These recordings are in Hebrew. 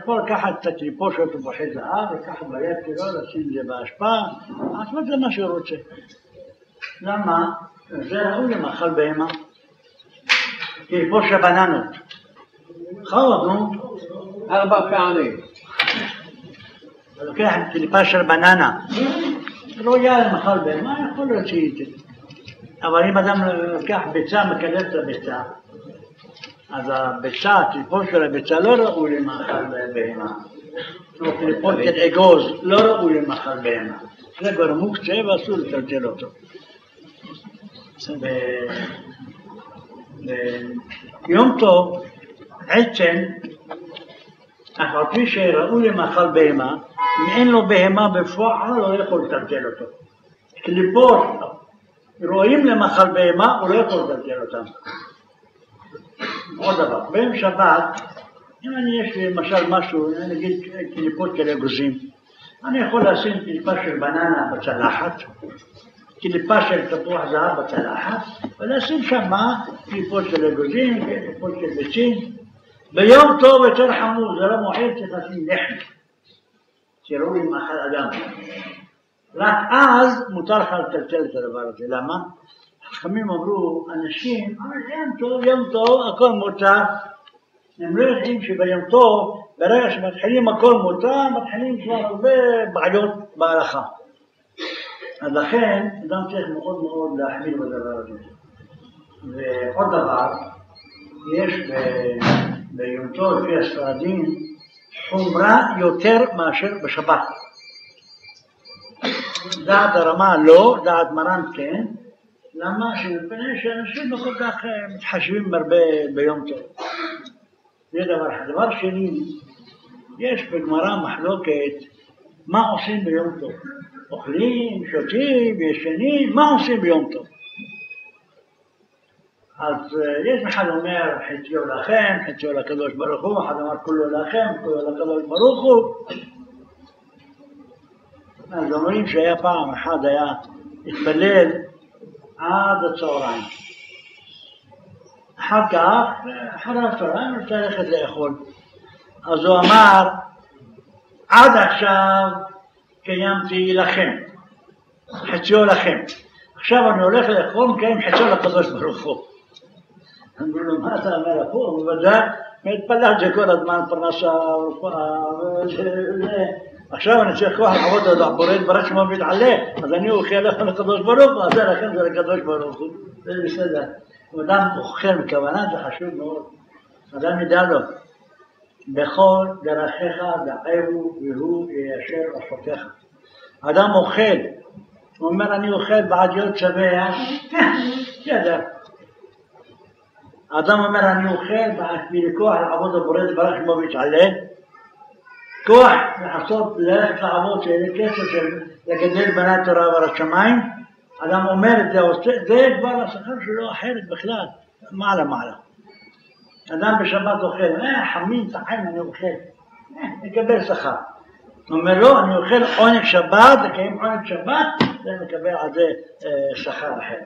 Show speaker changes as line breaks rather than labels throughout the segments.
יכול לקחת את הקליפות של תפוחי זהב, לקחת ביד שלו, לשים את זה בהשפעה, לעשות זה מה שהוא רוצה. למה? זה ראוי למאכל בהמה. קליפות של בננות. חרדנו
4 פעמים.
אתה לוקח קליפה של בננה, ראויה למאכל בהמה, יכול להיות שהיא. אבל אם אדם לוקח ביצה, מקלף את הביצה, אז הביצה, הקליפות של הביצה לא ראוי למאכל בהמה. קליפות של אגוז לא ראוי למאכל בהמה. זה כבר מוקצה ואסור לטלטל אותו. ביום טוב, עצם, אף על פי שראוי למאכל בהמה, אם אין לו בהמה בפועל, לא יכול לטלטל אותו. קליפות רואים למאכל בהמה, הוא לא יכול לטלטל אותם. עוד דבר, ביום שבת, אם יש לי למשל משהו, נגיד קליפות של אגוזים, אני יכול לשים קליפה של בננה בצלחת, קליפה של תפוח זהב בצלחת, ולשים שם קליפות של אגוזים, קליפות של ביצים. ביום טוב יותר חמור, זה לא מועיל, צריך לשים לחם, שראוי למאכל אדם. רק אז מותר לך לטלטל את הדבר הזה. למה? חכמים אמרו, אנשים, יום טוב, הכל מותר. הם לא יודעים שביום טוב, ברגע שמתחילים הכל מותר, מתחילים כבר הרבה בעיות בהלכה. אז לכן, אדם צריך מאוד מאוד להחמיר בדבר הזה. ועוד דבר, יש ביום טוב, לפי הספרדים, חומרה יותר מאשר בשבת. דעת הרמה לא, דעת מרן כן. למה? שמפני שאנשים לא כל כך מתחשבים הרבה ביום טוב. זה דבר אחד. דבר שני, יש בגמרא מחלוקת מה עושים ביום טוב. אוכלים, שותים, ישנים, מה עושים ביום טוב? אז יש אחד אומר חציו לכם, חציו לקדוש ברוך הוא, אחד אומר כולו לכם, כולו לקדוש ברוך הוא. אז אומרים שהיה פעם אחד היה התפלל עד הצהריים. אחר כך, אחרי הצהריים, הוא רוצה ללכת לאכול. אז הוא אמר, עד עכשיו קיימתי לכם, חציו לכם. עכשיו אני הולך לאכול, מקיים חציו לקדוש ברוך הוא. אמרו לו, מה אתה אומר לך? הוא ודאי, מתפלל זה כל הזמן פרנסה, עכשיו אני צריך כוח לעבוד על דחבורית ברק שמו מתעלה, אז אני אוכל לאכול לקדוש ברוך הוא, אז זה לכם זה לקדוש ברוך הוא. זה בסדר. אדם אוכל בכוונה, זה חשוב מאוד. אדם ידע לו, בכל דרכיך דעהו והוא יישר רחוקיך. אדם אוכל, הוא אומר אני אוכל בעד להיות שבע, בסדר. האדם אומר אני אוכל בעד כוח לעבוד על בורא ברק שמו מתעלה, כוח לעשות, ללכת לעבוד שיהיה כסף של לגדל בני תורה ועל השמיים. אדם אומר את זה, זה כבר השכר שלו אחרת בכלל, מעלה. אדם בשבת אוכל, חמים, טחים, אני אוכל, מקבל שכר. הוא אומר לו, אני אוכל עונג שבת, לקיים עונג שבת, ומקבל על זה שכר אחר.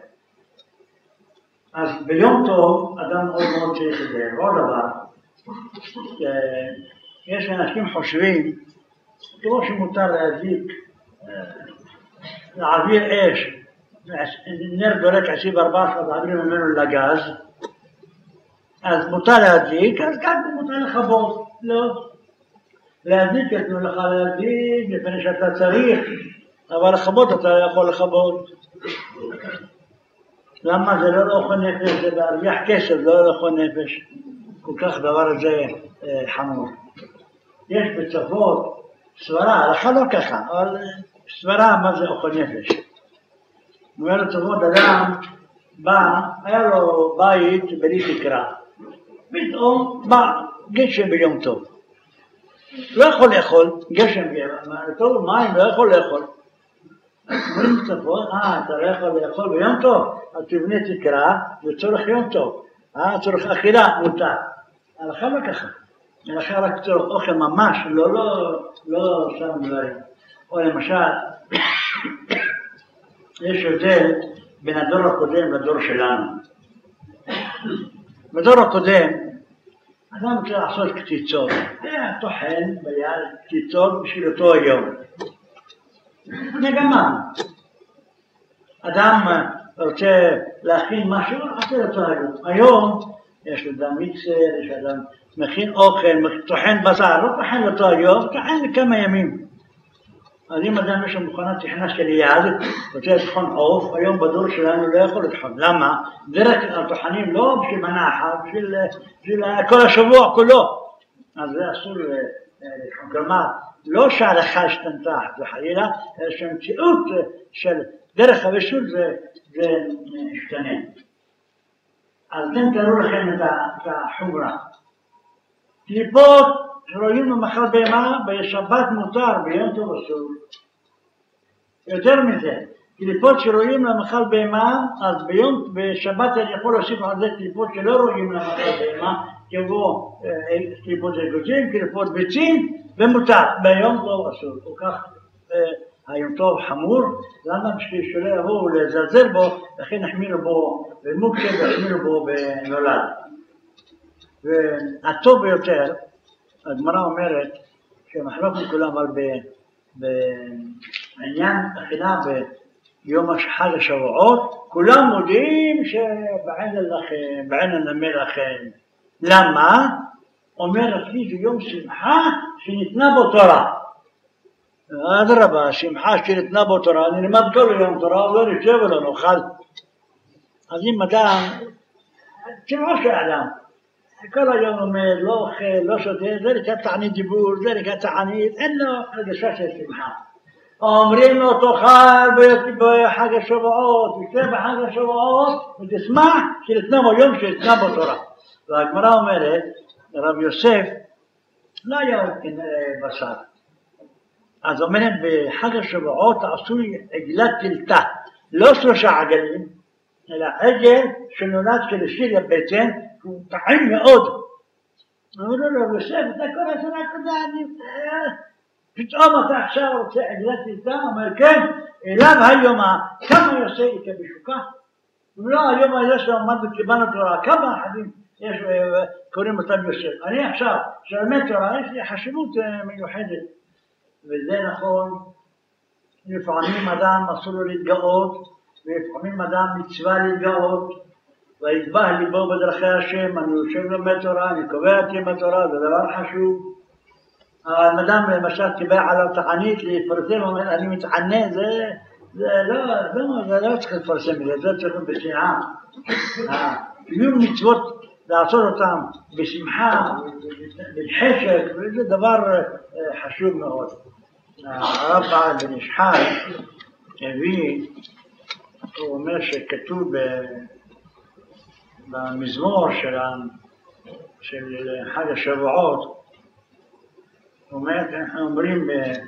אז ביום טוב, אדם מאוד מאוד צריך את זה. עוד דבר, יש אנשים חושבים, כמו שמותר להדליק, להעביר אש, נר דולק 24 להעביר ממנו לגז, אז מותר להדליק, אז כאן מותר לכבות. לא. להדליק, יתנו לך להדליק, לפני שאתה צריך, אבל לכבות אתה יכול לכבות. למה? זה לא לאכול נפש, זה להרוויח כסף, לא לאכול נפש. כל כך דבר הזה חמור. יש בצפות סברה, הלכה לא ככה, אבל סברה מה זה אוכל נפש. אומר לצפות אדם בא, היה לו בית בלי תקרה, פתאום בא גשם ביום טוב. לא יכול לאכול, גשם טוב מים, לא יכול לאכול. אומרים לצפות, אתה לא יכול לאכול ביום טוב, אז תבנה תקרה לצורך יום טוב, צורך אכילה מותר. הלכה לא ככה. הלכה רק צורך אוכל ממש, לא שם דברים. או למשל, יש הבדל בין הדור הקודם לדור שלנו. בדור הקודם אדם רוצה לעשות קציצות, היה טוחן ביד קציצות בשביל אותו היום. נגמר. אדם רוצה להכין משהו, עושה אותו היום. היום יש אדם מיקסר, יש אדם מכין אוכל, טוחן בשר, לא טוחן אותו היום, טוחן לכמה ימים. אז אם אדם יש לו מכונת טחינה של יד, רוצה לטחון עוף, היום בדור שלנו לא יכול לטחון. למה? דרך הטוחנים לא בשביל מנה אחת, בשביל כל השבוע כולו. אז זה אסור לטחון. כלומר, לא שההלכה השתנתה וחלילה, אלא שהמציאות של דרך הבישול זה השתנה. אז אתם תראו לכם את החומרה. קליפות שרואים במאכל בהמה, בשבת מותר, ביום טוב אסור. יותר מזה, קליפות שרואים למאכל בהמה, אז בשבת אני יכול להוסיף על זה קליפות שלא רואים למאכל בהמה, כמו קליפות אגוזים, קליפות ביצים, ומותר, ביום טוב אסור. וכך היום טוב חמור, למה בשביל שלא יבואו לזלזל בו, לכן החמירו בו במוקצה והחמירו בו בנולד. והטוב ביותר, הגמרא אומרת שמחלוקת כולם, אבל בעניין אכילה ביום חג השבועות, כולם מודיעים שבעין הנמר לכם. למה? אומר הכי זה יום שמחה שניתנה בו תורה. אדרבה, שמחה שניתנה בו תורה, נלמד כל יום תורה, לא נשב ולא נאכל. אז אם אדם, כמו שאדם, כל היום אומר, לא אוכל, לא שותה, זה לקראת תענית דיבור, זה לקראת תענית, אין לו הרגשה של שמחה. אומרים לו תאכל בחג השבועות, תשתה בחג השבועות, ותשמח שניתנה בו יום שניתנה בו תורה. והגמרא אומרת, רב יוסף, לא היה בשר. אז אומרת, בחג השבועות עשו עגלת תלתה, לא 3 עגלים, אלא עגל שנולד שלישי לבטן, הוא טעים מאוד. אמרו לו, רב יוסף, אתה כל השנה כזה, פתאום אתה עכשיו רוצה עגלת תלתה? אומר, כן, אליו היום, כמה יוסף איתה בשוקה? לא, היום הזה שעמד וקיבלנו תורה, כמה אחדים יש, קוראים אותם יוסף. אני עכשיו, שלמד תורה, יש לי חשיבות מיוחדת. וזה נכון, לפעמים אדם אסור לו להתגאות, ולפעמים אדם מצווה להתגאות, ויתבע ליבו בדרכי השם, אני יושב לומד תורה, אני קובע אותי בתורה, זה דבר חשוב. האדם למשל קיבל עליו תענית להתפרסם, אומר, אני מתענה, זה לא צריך לפרסם, זה צריך בשמחה. קיום מצוות לעשות אותם בשמחה, בחשק, וזה דבר חשוב מאוד. הרב בעל בן איש חי הביא, הוא אומר שכתוב במזמור של חג השבועות, הוא אומר, אנחנו אומרים,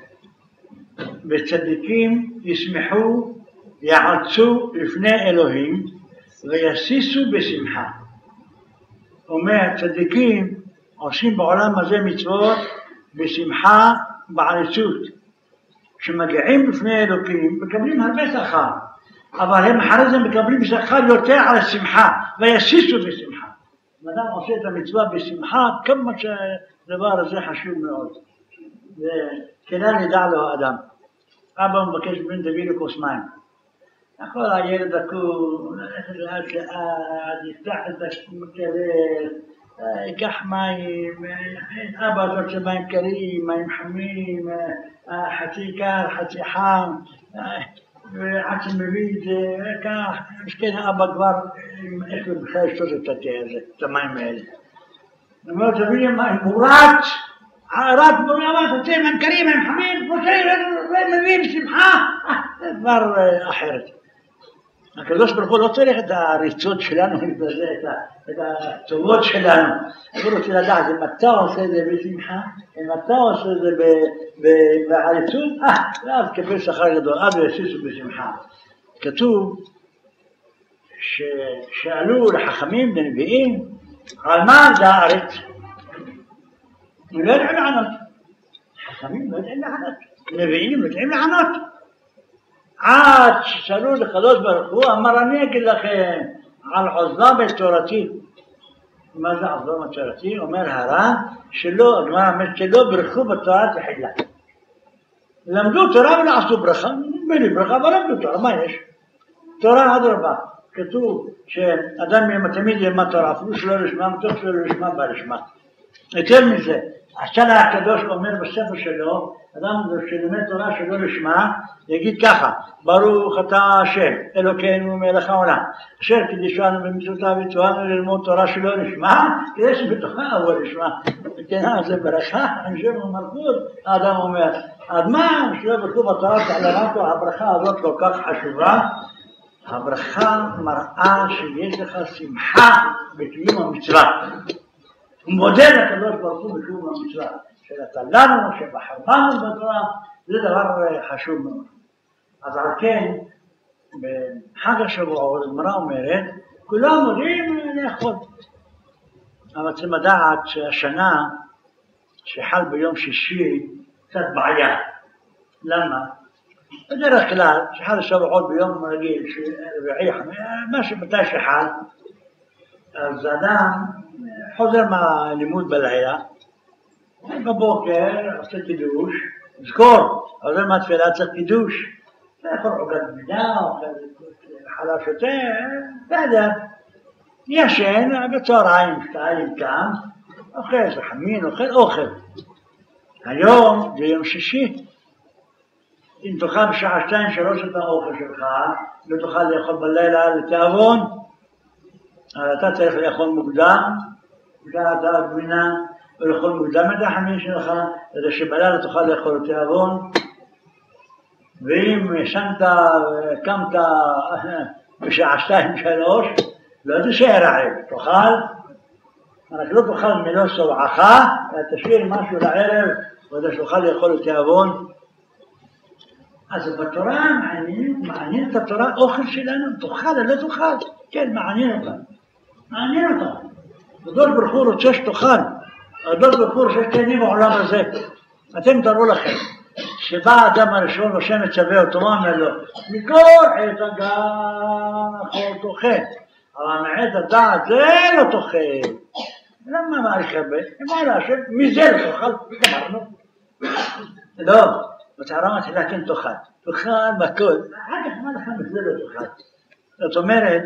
בצדיקים ישמחו, יעצו לפני אלוהים ויסיסו בשמחה. הוא אומר, צדיקים עושים בעולם הזה מצוות בשמחה בעריצות. כשמגיעים לפני אלוקים מקבלים הרבה שכר, אבל הם אחרי זה מקבלים שכר יותר על השמחה ויסיסו בשמחה. אדם עושה את המצווה בשמחה, כמה שהדבר הזה חשוב מאוד. וכדאי לדע לו האדם. אבא מבקש בן תביא לו כוס מים. יכול הילד הקום, ללכת לאט לאט, יפתח את המקרר, ייקח מים, אבא אתה רוצה מים קרים, מים חמים, חצי קר, חצי חם, ועד שמביא את זה, כך, מסכן אבא כבר, איך הוא בכלל לשתות את התה הזה, את המים האלה. הוא אומר, תביא לי מים, הוא רץ, אתה רוצה מים קרים, מים חמים, ומביא בשמחה, זה דבר אחרת. הקדוש ברוך הוא לא צריך את הריצות שלנו, את הטובות שלנו. הוא רוצה לדעת, אם אתה עושה את זה בשמחה, אם אתה עושה את זה בעריצות, ואז קבל שכר גדול, אז יסיסו בשמחה. כתוב ששאלו לחכמים לנביאים, על מה זה הארץ? הם לא יודעים לענות. חכמים לא יודעים לענות. נביאים לא יודעים לענות. עד ששאלו לקדוש ברוך הוא, אמר אני אגיד לכם על עוזבה בתורתי. מה זה עזור מצורתי? אומר הר"ן שלא, הגמרא אומרת שלא ברכו בתורה תחילה. למדו תורה ולא עשו ברכה, בלי ברכה אבל למדו תורה, מה יש? תורה אדרבה, כתוב שאדם תמיד ילמד תורה, אפילו שלא לשמה, מתוך שלא לשמה בא לשמה. יותר מזה, השנה הקדוש אומר בספר שלו, אדם שלמד תורה שלא לשמה, יגיד ככה, ברוך אתה השם, אלוקינו מלך העולם, אשר קידשנו במצוותיו וציוונו ללמוד תורה שלא לשמה, כדי שבתוכה אבוא לשמה. וכן, זה ברכה, שם ומלכות, האדם אומר, עד מה שלא ברכו בתורה תעלמתו, הברכה הזאת כל כך חשובה, הברכה מראה שיש לך שמחה בקיום המצווה. הוא מודה לקדוש ברוך הוא בקיום המצווה, שנתן לנו, שבחר בנו בתורה, זה דבר חשוב מאוד. אז על כן, בחג השבועות, הגמרא אומרת, כולם יודעים לאכול. אבל צריכים לדעת שהשנה שחל ביום שישי קצת בעיה. למה? בדרך כלל, שחל השבועות ביום רגיל, רביעי, מה שמתי שחל, אז אדם חוזר מהלימוד בלילה, בבוקר עושה קידוש, זכור, חוזר מהתפילה צריך קידוש, לאכול עוגת גבינה, חלב שותה, בסדר, ישן, בצהריים, שתיים קם, אוכל, זה חמין, אוכל. היום זה יום שישי, אם תאכל בשעה 2-3 את האוכל שלך, לא תוכל לאכול בלילה לתיאבון, אבל אתה צריך לאכול מוקדם, בשעה גבינה, ולאכול מוקדם את החמין שלך, כדי שבלילה תוכל לאכול לתיאבון, ואם ישנת וקמת בשעה 2-3, לא תישאר רעב, תאכל, רק לא תאכל מלוא שבעך, תשאיר משהו לערב, כדי שתוכל לאכול לתיאבון. אז בתורה מעניין את התורה אוכל שלנו, תאכל, לא תאכל, כן, מעניין אותה. מעניין אותה. הקדוש ברוך הוא רוצה שתאכל, הקדוש ברוך הוא רוצה שתהנה בעולם הזה. אתם תראו לכם, שבא האדם הראשון והשם מצווה אותו, מה אומר לו? מכל עת הגן תאכל, אבל מעט הדעת זה לא תאכל. למה מה הרבה? אמר להשם, מזה לא תאכל, גמרנו. לא, בתורה מתחילה כן תאכל, תאכל בכל, אחר כך מה לך מזה לא תאכל. זאת אומרת,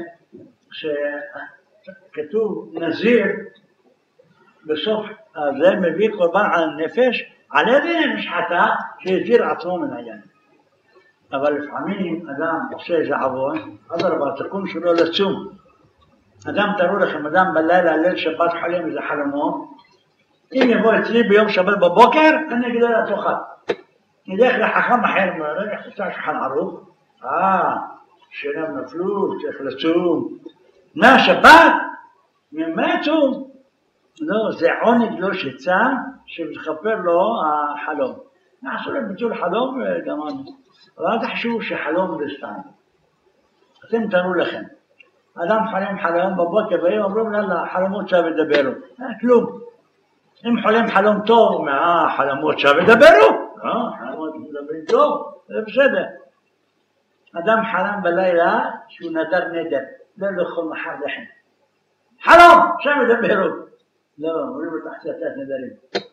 שכתוב נזיר, בסוף הזה מביא קורבן על נפש, על ידי נפש חטא שהזיר עצמו מן העניין. אבל לפעמים אדם עושה איזה עוון, אדרבה, התיקון שלו לצום. אדם, תראו לכם, אדם בלילה, ליל שבת חולם איזה חלומות, אם יבוא אצלי ביום שבת בבוקר, אני אגיד לה תאכל. נלך לחכם אחר, רגע חצה שולחן ערוך, שינם נפלו, צריך לצום. מה, שבת? ממה צום? לא, זה עונג לא שצא, שמכפר לו החלום. נעשו להם ביטול חלום וגמרנו. אבל אל תחשבו שחלום זה סתם. אתם תראו לכם. אדם חלום בבוקר והיום אומרים לה, חלומות שווה דברו. כלום. אם חולם חלום טוב, חלומות שווה דברו. חלומות מדברים טוב, זה בסדר. אדם חלם בלילה שהוא נדר נדר. לא לאכול מחר לחם. חלום, שווה דברו. לא, אומרים לו תחתיית נדרים.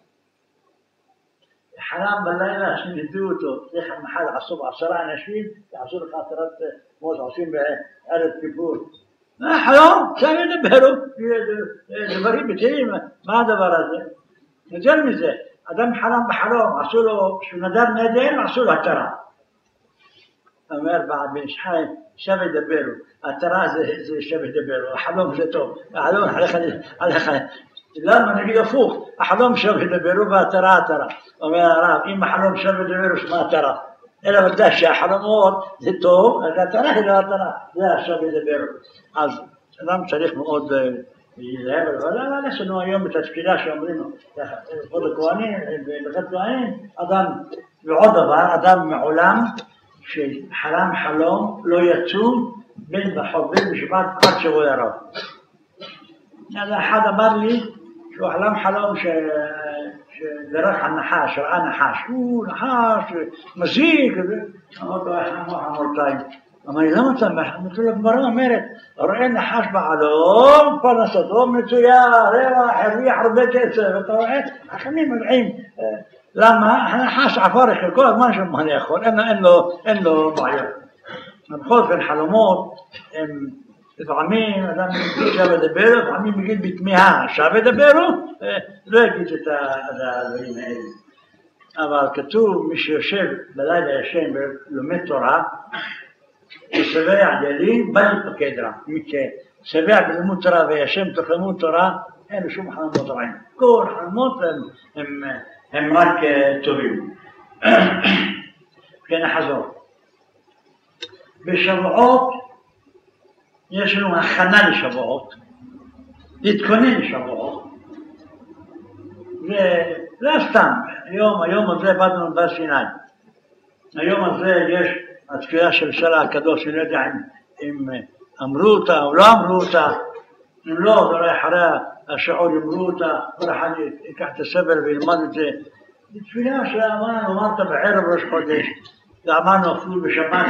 חלם בלילה שנדעו אותו, לך מחר עשו 10 אנשים, יעשו לך עשרת כמו שעושים בערב כיפור. חלום, שם ידברו, דברים בטלים, מה הדבר הזה? יותר מזה, אדם חלם בחלום, עשו לו, שהוא נדר נדר, עשו לו התרה. אומר בעד בן איש חי, שווה דברו, התרה זה שווה דברו, החלום זה טוב, החלום עליך, למה נגיד הפוך, החלום שווה דברו והתרה התרה. אומר הרב, אם החלום שווה דברו, שמה התרה? אלא ודאי שהחלומות זה טוב, התרה היא לא התרה, זה השווה דברו. אז אדם צריך מאוד להיזהר, אבל יש לנו היום את התפילה שאומרים, כבוד הכהנים, בברכת כהנים, אדם, ועוד דבר, אדם מעולם, שחלם חלום לא יצום בין בחור בין בשבת עד שבוע ירוק. אז אחד אמר לי שהוא חלם חלום שדרך על נחש, ראה נחש, הוא נחש, מזיק, אמר לו איך אמורתיים. אמר לי, למה צמח? אמרתי לו, הגמרא אומרת, רואה נחש בעלום, פרנסתו מצויה, רווח, הרוויח הרבה כסף, אתה רואה? חכמים יודעים, למה? הנחש עפר כל הזמן שמה לאכול, אין לו בעיות. בכל אופן חלומות, לפעמים אדם שווה לדבר, לפעמים מגיד בתמיהה, שווה לדברו, לא יגיד את הדברים האלה. אבל כתוב, מי שיושב בלילה ישן ולומד תורה, ששבע ילין בל יפקד רע. מי ששבע בלימוד תורה וישן תוך לימוד תורה, אין שום חלומות רעים. כל חלומות הם רק טובים. כן, נחזור. בשבועות יש לנו הכנה לשבועות, להתכונן לשבועות, ולא סתם, היום הזה באנו בהר סיני. היום הזה יש התפילה של שלה הקדוש, אני לא יודע אם אמרו אותה או לא אמרו אותה, אם לא, אולי אחרי השעור אמרו אותה, כל אחד ייקח את הסבל וילמד את זה. תפילה שאמרנו, אמרת בערב ראש חודש, ואמרנו אפילו בשבת,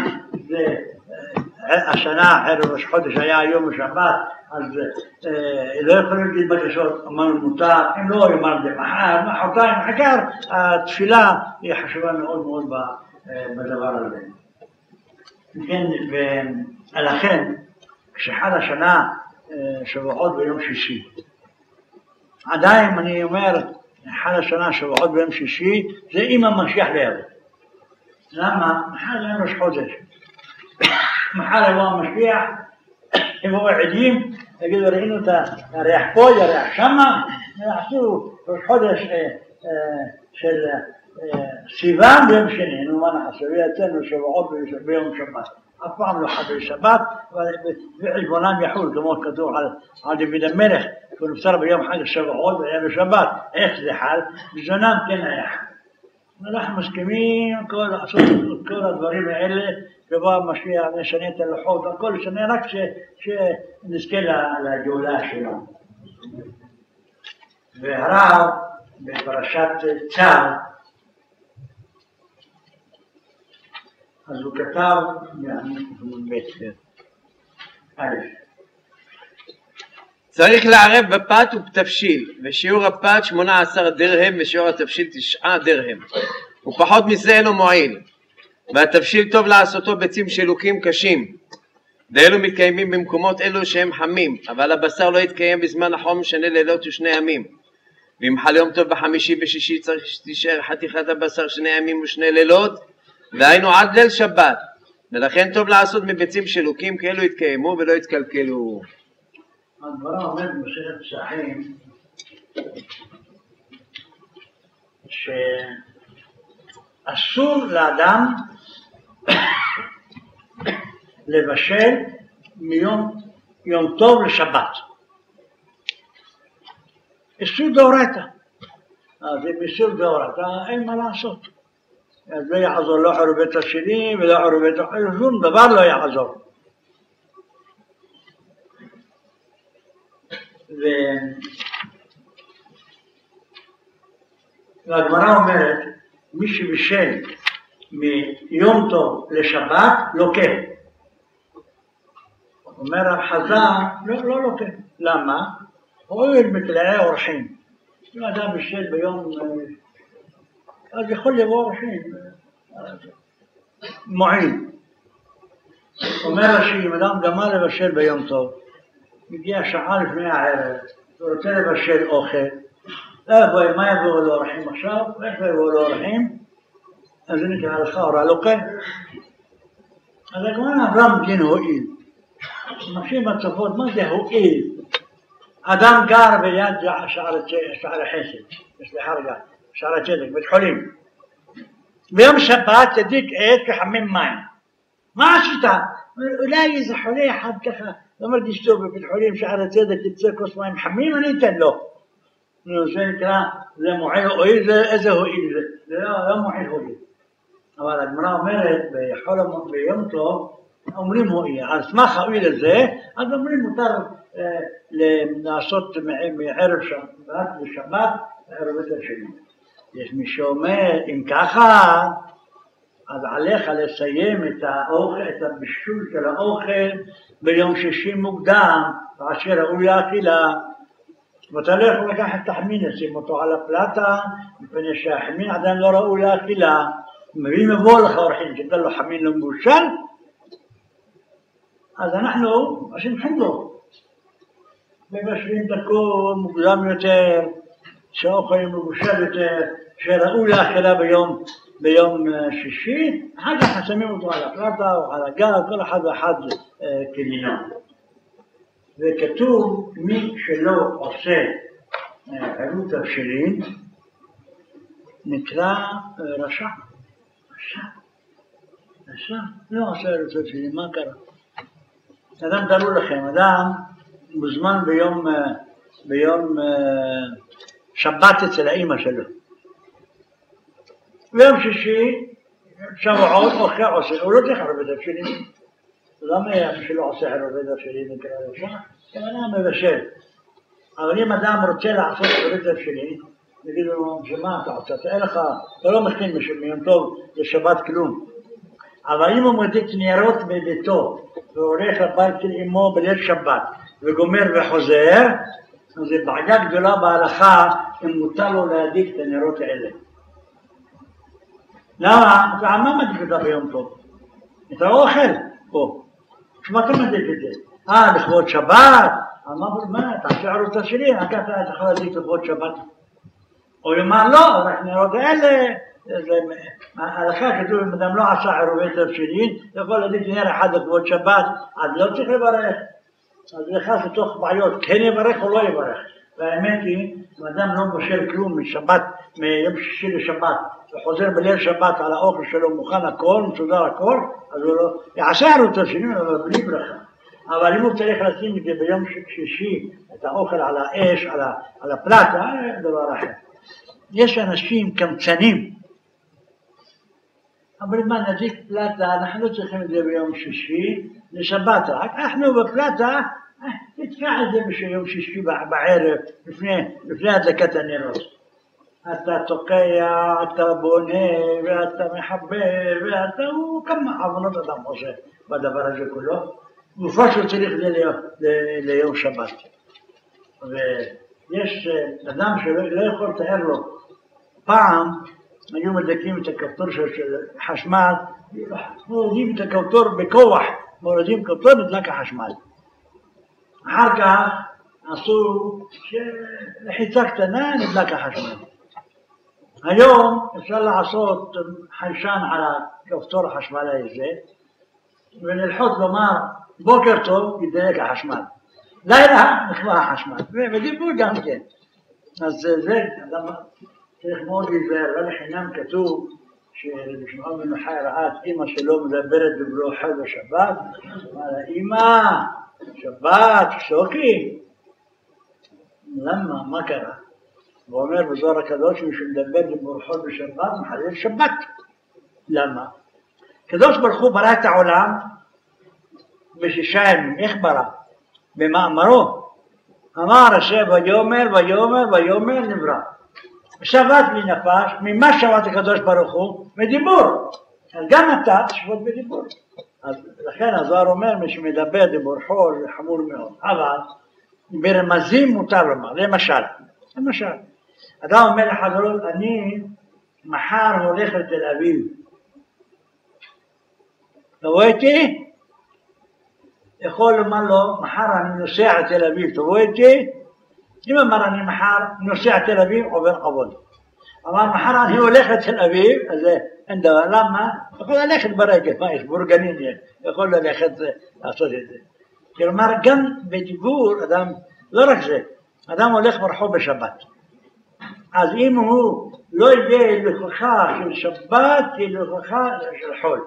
השנה ערב ראש חודש היה יום בשבת, אז לא יכולים להגיד בקשות, אמרנו מותר, אם לא יאמר את זה מחר, מחרתיים, מחר, התפילה היא חשובה מאוד מאוד בדבר הזה. כן, ולכן, כשחל השנה שבועות ביום שישי, עדיין אני אומר, חל השנה שבועות ביום שישי, זה אם המשיח ליבוא. למה? מחר אין ראש חודש. מחר יבוא המשיח, יבואו עדים, יגידו ראינו את הריח פה, הריח שמה, יעשו ראש חודש של סיוון ביום שני, נו מה נעשה, ויצאנו שבועות ביום שבת. אף פעם לא חד בשבת, ועלבונם יחול, כמו כתוב על דוד המלך, הוא נפטר ביום חג השבועות והיה בשבת, איך זה חל? בזונם כן היה חל. אנחנו מסכימים לעשות את כל הדברים האלה, ובא המשיח נשנה את הלוחות, הכל נשנה רק שנזכה לגאולה שלנו. והרב בפרשת צו, אז הוא כתב,
צריך לערב בפת ובתבשיל, ושיעור הפת 18 דרהם ושיעור התבשיל 9 דרהם, ופחות מזה אינו מועיל. והתבשיל טוב לעשותו ביצים שלוקים קשים, ואלו מתקיימים במקומות אלו שהם חמים, אבל הבשר לא יתקיים בזמן החום שני לילות ושני ימים. ואם חל יום טוב בחמישי בשישי צריך שתישאר חתיכת הבשר 2 ימים ו2 לילות, והיינו עד ליל שבת, ולכן טוב לעשות מביצים שלוקים כאלו יתקיימו ולא יתקלקלו.
הדברה עומד במסכת פסחים שאסור לאדם לבשל מיום טוב לשבת. איסור דאורייתא. זה איסור דאורייתא, אין מה לעשות. אז לא יעזור לא חרובת השני ולא חרובת השני, שום דבר לא יעזור. והגמרא אומרת, מי שבישל מיום טוב לשבת, לוקה. אומר החז"ל, לא לוקה. למה? הואיל מתלעי אורחים. אם אדם בישל ביום, אז יכול לבוא אורחים. מועיל. אומר רש"י, אם אדם גמר לבשל ביום טוב, מגיע שעה לפני הערב, הוא רוצה לבשל אוכל, מה יבואו לאורחים עכשיו? איך יבואו לאורחים? אז זה נקרא לך אורה לוקה. אז הגמרא אברהם דין הועיל. אנשים בצפות, מה זה הועיל? אדם גר ביד שער החסד, סליחה רגע, שער הצדק, בית חולים. ביום שבת תדליק עץ וחמם מים. מה השיטה? אולי איזה חולה אחד ככה, לא מרגיש טוב בבית חולים שער הצדק, תצא כוס מים חמים, אני אתן לו. זה נקרא, זה מועיל הועיל, איזה הועיל זה? זה לא מועיל הועיל. אבל הגמרא אומרת, ביום טוב, אומרים הועיל. על סמך הועיל הזה, אז אומרים מותר לעשות מערב שבת לשבת, ערב את השני. יש מי שאומר, אם ככה, אז עליך לסיים את האוכל, את הבישול של האוכל ביום שישי מוקדם, כאשר ראוי לאכילה. ואתה לא יכול לקחת תחמין, לשים אותו על הפלטה, מפני שהחמין עדיין לא ראוי לאכילה. ואם יבוא לך אורחים שתן לו חמין לא מבושל, אז אנחנו עושים חמדו. מבשלים דקו מוקדם יותר, שהאוכל מבושל יותר, שראוי לאכילה ביום שישי, אחר כך שמים אותו על הפלטה או על הגל, כל אחד ואחד כעניין. וכתוב מי שלא עושה עירוב תבשילין נקרא רשע. רשע לא עושה עירוב תבשילין, מה קרה? אדם, תראו לכם, אדם מוזמן ביום שבת אצל האמא שלו. ביום שישי, שבועות, הוא לא צריך עירוב תבשילין. למה שלא עושה עירוב תבשילין נקרא רשע? כמובן מבשל. אבל אם אדם רוצה לעשות עירוב תבשילין, נגיד לו, שמה אתה עושה? אתה לא מכין מיום טוב לשבת כלום. אבל אם הוא מדליק ניירות בביתו, והולך לבית של אמו בליל שבת, וגומר וחוזר, אז זה בעיה גדולה בהלכה אם מותר לו להדליק את הניירות האלה. למה? מה מדליק אותה ביום טוב? את האוכל? פה. שמה אתה מדליק את זה? לכבוד שבת? מה? תעשה עירוב תבשילין, אתה יכול להדליק לכבוד שבת. או יאמר לא, רק ניירות האלה, ההלכה כתוב אם אדם לא עשה עירובי תבשילין, יכול להדליק נר אחד לכבוד שבת, אז לא צריך לברך. אז נכנס לתוך בעיות, כן יברך או לא יברך. והאמת היא, אם אדם לא מבשל כלום משבת, מיום שישי לשבת, וחוזר בליל שבת על האוכל שלו מוכן הכל, מסודר הכל, אז הוא לא יעשה עירוב תבשילין, אבל בלי ברכה. אבל אם הוא צריך לשים את זה ביום שישי, את האוכל על האש, על הפלטה, זה דבר אחר. יש אנשים קמצנים, אבל מה נדליק פלטה, אנחנו לא צריכים את זה ביום שישי, לשבת רק, אנחנו בפלטה, נתקע את זה ביום שישי בערב, לפני הדלקת הנרות. אתה תוקע, אתה בונה, ואתה מחבר, כמה עוונות אדם עושה בדבר הזה כולו, גופו שהוא צריך ליום שבת. ויש אדם שלא יכול לתאר לו, פעם היו מדליקים את הכפתור של חשמל, מורידים את הכפתור בכוח, מורידים כפתור נדלק החשמל. אחר כך עשו לחיצה קטנה נדלק החשמל. היום אפשר לעשות חיישן על הכפתור החשמלי הזה, וללחוץ לומר בוקר טוב ידלק החשמל. לילה נכבה החשמל, ודיבור גם כן. אז זה צריך מאוד להיזהר, ולחינם כתוב שבשמעון בן יוחאי ראה את אמא שלו מדברת בברוכה בשבת, אמר לה, אמא, שבת, שוקי. למה? מה קרה? הוא אומר בזוהר הקדוש, מי שמדבר בברוכה בשבת, מחלל שבת. למה? הקדוש ברוך הוא ברא את העולם בשישה ימים, איך ברא? במאמרו. אמר השם ויאמר נברא. שבת לי נפש, ממה שבת הקדוש ברוך הוא? מדיבור. אז גם אתה תשבות בדיבור. אז לכן הזוהר אומר, מי שמדבר דיבור חול זה חמור מאוד. אבל ברמזים מותר לומר, למשל, אדם אומר לחברו, אני מחר הולך לתל אביב. תבוא איתי? יכול לומר לו, מחר אני נוסע לתל אביב, תבוא איתי? אם אמר אני מחר נוסע תל אביב, עובר עבוד. אמר מחר אני הולך לתל אביב, אז אין דבר, למה? יכול ללכת ברגל, מה יש? בורגנין יכול ללכת לעשות את זה. כלומר, גם בדיבור, אדם, לא רק זה, אדם הולך ברחוב בשבת. אז אם הוא לא יהיה לקוחה של שבת, יהיה לקוחה של חול.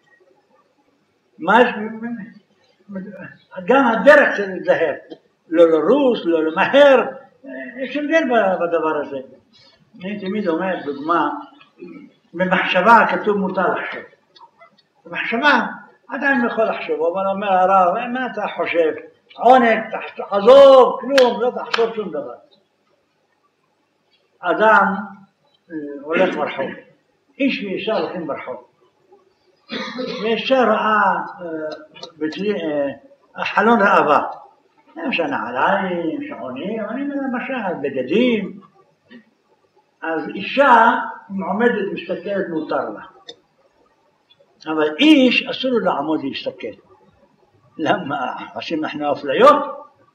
גם הדרך של להיזהר, לא לרוס, לא למהר, יש הבדל בדבר הזה. אני תמיד אומר, דוגמה, במחשבה כתוב מותר לחשוב. במחשבה עדיין יכול לחשוב, אבל אומר הרב, מה אתה חושב? עונג, תחזור, כלום, לא תחשוב שום דבר. אדם הולך ברחוב, איש ואישה הולכים ברחוב. ואישה ראה חלון ראווה. למשל נעליים, שעונים, אני אומר למשל בגדים. אז אישה עומדת מסתכלת מותר לה. אבל איש אסור לו לעמוד להסתכל. למה? עושים אנחנו אפליות?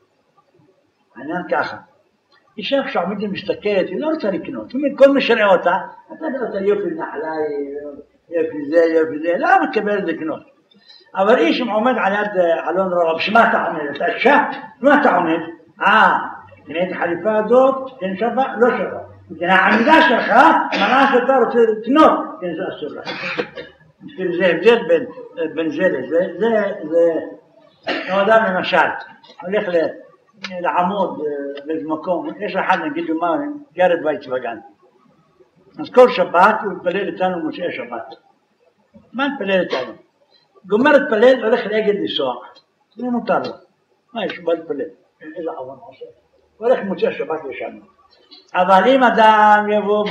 העניין ככה. אישה כשעומדת מסתכלת, היא לא רוצה לקנות. כל מי שראה אותה, אתה לא רוצה יופי נעליים, יופי זה, למה תקבל לקנות? אבל איש עומד על יד חלון ראווה, בשמה אתה עומד? אתה אישה? מה אתה עומד? תראה את החליפה הזאת, כן שווה? לא שווה. העמידה שלך, מנעה שאתה רוצה לקנות, כן זה אסור לך. זה הבדל בין זה לזה, זה אדם למשל, הולך לעמוד באיזה מקום, יש אחד נגיד מה, גרד בית וגן. אז כל שבת הוא מתפלל איתנו מוצאי שבת. מה מתפלל איתנו? גומר להתפלל, הולך לאגד לנסוע, זה מותר לו. מה יש בא להתפלל? איזה עוון עושה? הולך מוצאי שבת לשם. אבל אם אדם יבוא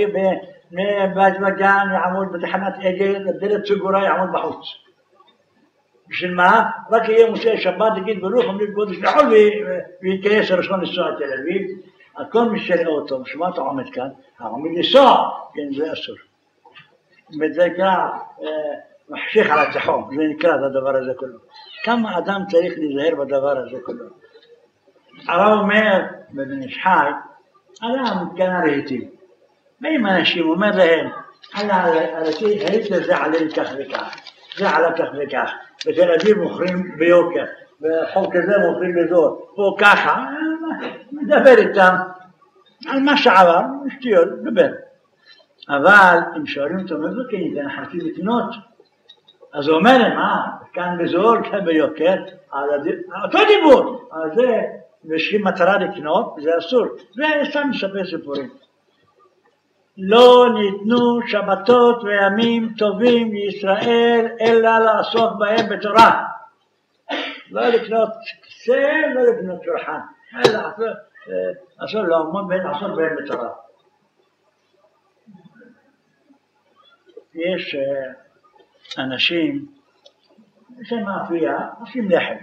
בבית וגן, יעמוד בתחנת אגד, הדלת סגורה, יעמוד בחוץ. בשביל מה? רק יהיה מוצאי שבת, יגיד ברוך אמרי קודש לחול וייכנס הראשון לנסוע תל אביב. אז כל מי שראה אותו, בשביל מה אתה עומד כאן? עומד לנסוע, כן זה אסור. וזה נקרא מחשיך על התחום, זה נקרא את הדבר הזה כולו. כמה אדם צריך להיזהר בדבר הזה כולו? הרב אומר בבן איש חי, אדם קנה רהיטים. באים אנשים, אומר להם, הרהיט הזה עלה כך וכך, זה עלה כך וכך. בתל אביב מוכרים ביוקר, וחוק כזה מוכרים בזול, פה ככה, מדבר איתם על מה שעבר, שטויות, מדבר. אבל אם שואלים אותו, מה זה כן, אנחנו רוצים לקנות? אז הוא אומר להם, כאן בזול, כאן ביוקר, אותו דיבור, על זה, בשביל מטרה לקנות, זה אסור. זה סתם מספר סיפורים. לא ניתנו שבתות וימים טובים לישראל, אלא לעסוק בהם בתורה. לא לקנות כיסא, לא לקנות שולחן. אלא אסור לעמוד בהם, לעסוק בהם בתורה. יש אנשים שמאפייה, עושים לחם.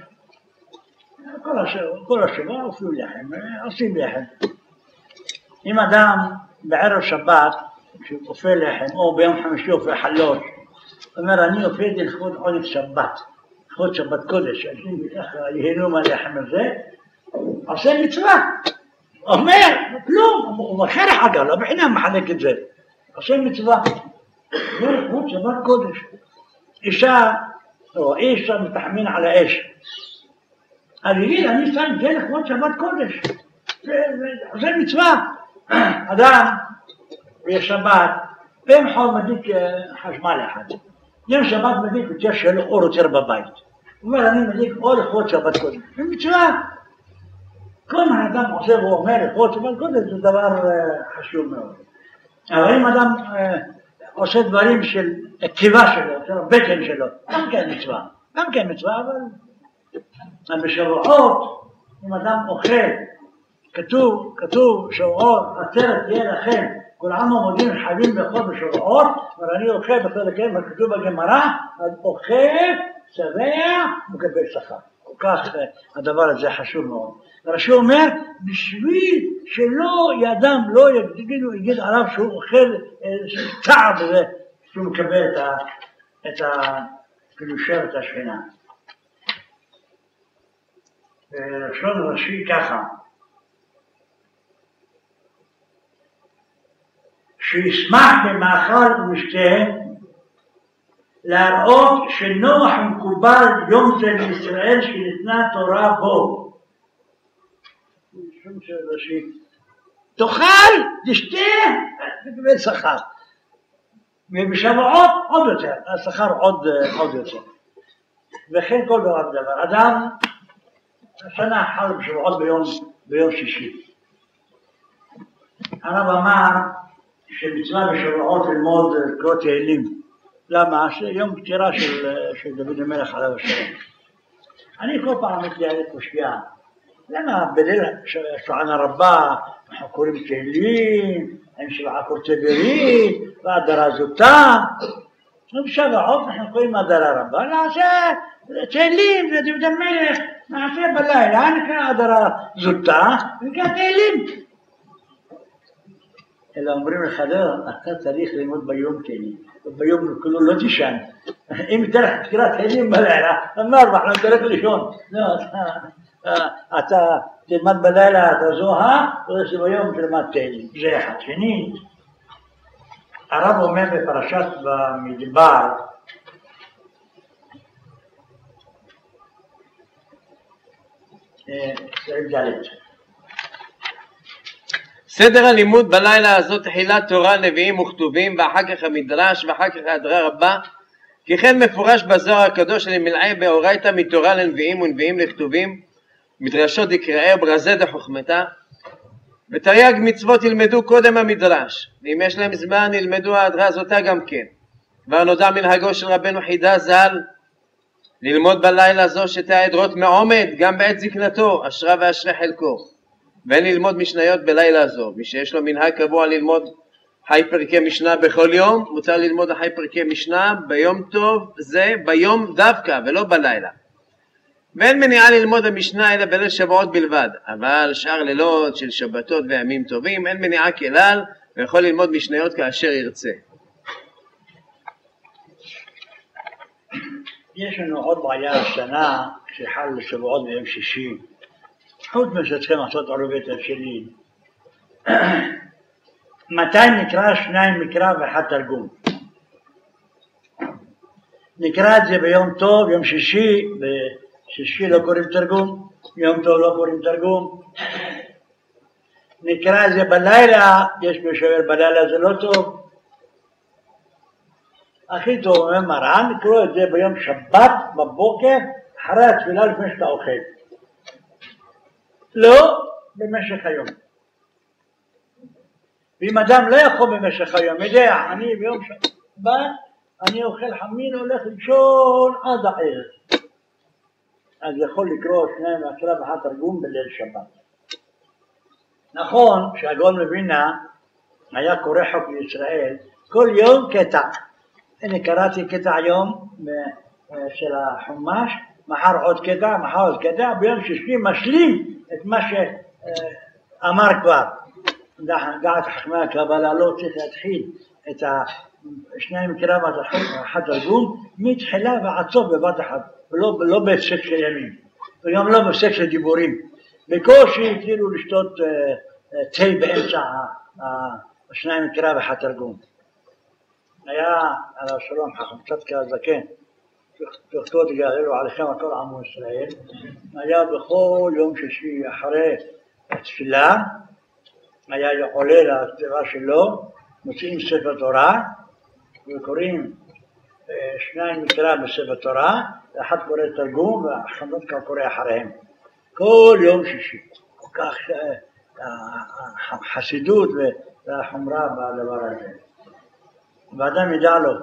כל השבוע עושים לחם, עושים לחם. אם אדם בערב שבת, כשאופה לחם, או ביום חמישי אופה חלוש, אומר, אני אופאתי לכבוד עונג שבת, לכבוד שבת קודש, אנשים ככה יהנו מהלחם הזה, עושה מצווה. אומר, כלום, הוא מחר חגה, לא בחינם מחלק את זה. עושה מצווה. זה לכבוד שבת קודש. אישה, או איש מתחמין על האש. אז יגיד, אני שם זה לכבוד שבת קודש. זה מצווה. אדם בשבת, ביום חול מדליק חשמל אחד. יום שבת מדליק יותר שלו אור יותר בבית. הוא אומר, אני מדליק אור לכבוד שבת קודש. זה מצווה. כל מה אדם עושה והוא אומר לכבוד שבת קודש זה דבר חשוב מאוד. אבל אם אדם עושה דברים של כתיבה שלו, של הבטן שלו, גם כן מצווה. גם כן מצווה, אבל בשבועות, אם אדם אוכל, כתוב שבועות, עצרת תהיה לכם, כל עם המודים חייבים לאכול בשבועות, אבל אני אוכל בצד הכן, מה כתוב בגמרא, אז אוכל, שבע, מקבל שכר. כל כך הדבר הזה חשוב מאוד. הרש"י אומר, בשביל שלא ידם לא יגיד עליו שהוא אוכל צער בזה, שהוא מקבל את הקדושה ואת השכינה. לשון רש"י ככה, שישמח במאכל ומשתה, להראות שנוח ומקובל יום זה לישראל שניתנה תורה בו. תאכל, תשתה, תקבל שכר. ובשבועות עוד יותר, השכר עוד יותר. וכן כל דבר ודבר. אדם, השנה חל בשבועות ביום שישי. הרב אמר שמצווה בשבועות ללמוד קרוא תהילים. למה? יום פטירה של דוד המלך עליו השלום. אני כל פעם מתייעלת קושיה. למה בליל שולחן הרבה אנחנו קוראים תהילים, עם שבעה קורצי ברית, והדרה זוטה. ובשבעות אנחנו קוראים הדרה רבה, נעשה תהילים, זה דוד המלך, נעשה בלילה, נקרא הדרה זוטה, ונקרא תהילים. אלא אומרים לך, לא, אתה צריך ללמוד ביום תהילים, וביום כולו לא תישן. אם תלך תקרא תהילים בלילה, אמר, אנחנו תלך לישון. לא, אתה תלמד בלילה, אתה זוהה, וביום תלמד תהילים. זה אחד. שני, הרב אומר בפרשת במדבר,
סדר הלימוד בלילה הזאת תחילת תורה, נביאים וכתובים, ואחר כך המדרש, ואחר כך הדרה רבה, כי כן מפורש בזוהר הקדוש למלאי באורייתא מתורה לנביאים ונביאים לכתובים, מדרשות דקראי וברזי דחוכמתה, ותרי"ג מצוות ילמדו קודם המדרש, ואם יש להם זמן ילמדו ההדרה הזאתה גם כן. כבר נודע מנהגו של רבנו חידה ז"ל ללמוד בלילה זו שתי העדרות מעומד גם בעת זקנתו, אשרה ואשרי חלקו, ואין ללמוד משניות בלילה זו. מי שיש לו מנהג קבוע ללמוד חי פרקי משנה בכל יום, מותר ללמוד חי פרקי משנה ביום טוב זה, ביום דווקא ולא בלילה. ואין מניעה ללמוד המשנה אלא בליל שבועות בלבד, אבל שאר לילות של שבתות וימים טובים אין מניעה כלל, ויכול ללמוד משניות כאשר ירצה.
יש לנו עוד בעיה השנה שחל לשבועות ביום שישי, חוץ משצריכים לעשות ערובי תבשילין. מתי נקרא שניים מקרא ואחד תרגום? נקרא את זה ביום טוב, יום שישי, בשישי לא קוראים תרגום, יום טוב לא קוראים תרגום. נקרא את זה בלילה, יש מי שאומר בלילה זה לא טוב. הכי טוב אומר מרן, נקרא את זה ביום שבת בבוקר, אחרי התפילה לפני שאתה אוכל. לא במשך היום. ואם אדם לא יכול במשך היום, יודע, אני ביום שבת, אני אוכל חמין, הולך לישון עד הערב. אז יכול לקרוא שניים מקרא ואחד תרגום בליל שבת. נכון שהגאון מווילנה היה קורא חוק בישראל, כל יום קטע. הנה קראתי קטע היום של החומש, מחר עוד קטע, מחר עוד קטע, ביום שישי משלים את מה שאמר כבר. דעת חכמי הקבלה לא צריך להתחיל את השניים מקרא ואחד תרגום מתחילה ועד סוף בבת אחת, ולא בהפסק של ימים, וגם לא בהפסק של דיבורים. בקושי התחילו לשתות תה באמצע השניים מקרא ואחד תרגום. היה על השלום חכם קצת כזקן, תוכתות יגאלו עליכם הכל עמו ישראל, היה בכל יום שישי אחרי התפילה, היה עולה לכתיבה שלו, מוציאים ספר תורה, וקוראים שניים מקרא בספר תורה, ואחד קורא תרגום, והחמוד כבר קורא אחריהם. כל יום שישי. כל כך החסידות והחומרה בדבר הזה. ואדם ידע לו,